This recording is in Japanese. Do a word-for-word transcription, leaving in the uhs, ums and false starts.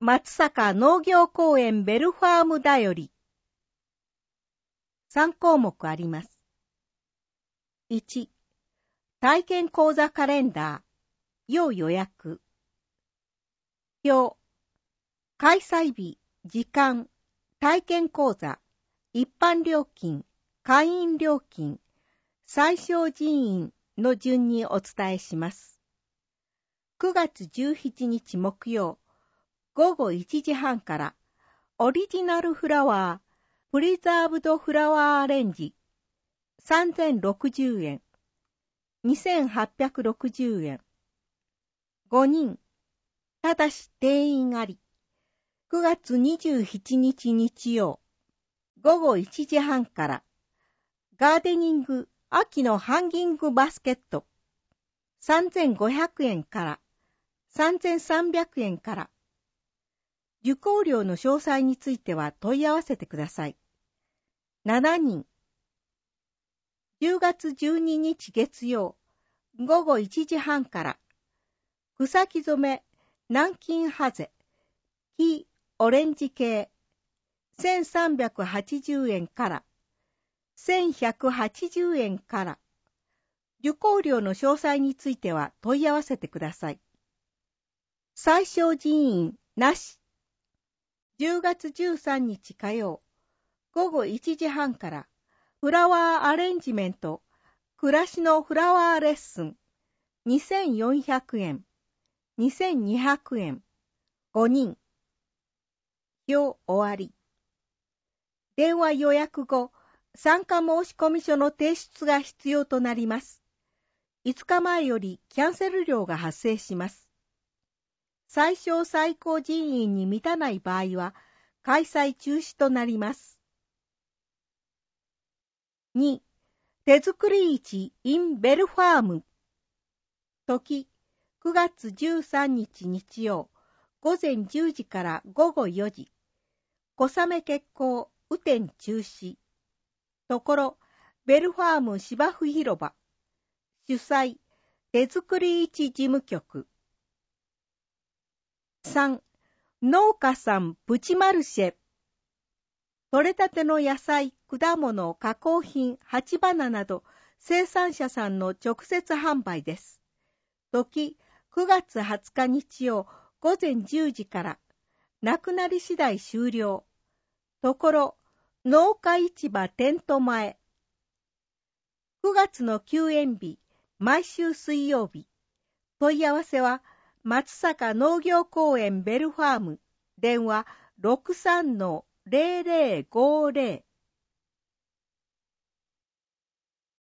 松阪農業公園ベルファームだより。さん項目あります。いち、体験講座カレンダー、要予約。表、開催日、時間、体験講座、一般料金、会員料金、最小人員の順にお伝えします。くがつじゅうしちにち木曜、ごごいちじはんから、オリジナルフラワー、プリザーブドフラワーアレンジ、さんぜんろくじゅうえん、にせんはっぴゃくろくじゅうえん。ごにん、ただし定員あり。くがつにじゅうしちにち日曜、ごごいちじはんから、ガーデニング秋のハンギングバスケット、さんぜんごひゃくえんからさんぜんさんびゃくえんから。受講料の詳細については問い合わせてください。しちにん。じゅうがつじゅうににち月曜、ごごいちじはんから、草木染め南京ハゼ、木オレンジ系、せんさんびゃくはちじゅうえんから、せんひゃくはちじゅうえんから。受講料の詳細については問い合わせてください。最小人員なし。じゅうがつじゅうさんにち火曜、ごごいちじはんから、フラワーアレンジメント、暮らしのフラワーレッスン、にせんよんひゃくえん、にせんにひゃくえん、ごにん。表終わり。電話予約後、参加申込書の提出が必要となります。いつかまえよりキャンセル料が発生します。最小最高人員に満たない場合は、開催中止となります。に、手作り市 in ベルファーム。時、くがつじゅうさんにち日曜、ごぜんじゅうじからごごよじ。小雨決行、雨天中止。ところ、ベルファーム芝生広場。主催、手作り市事務局。さん、農家さんプチマルシェ。取れたての野菜、果物、加工品、鉢花など、生産者さんの直接販売です。時、くがつはつか日曜、ごぜんじゅうじから、なくなり次第終了。ところ、農家市場テント前。くがつの休園日、毎週水曜日。問い合わせは、松阪農業公園ベルファーム、電話 ろくさんのゼロゼロごゼロ。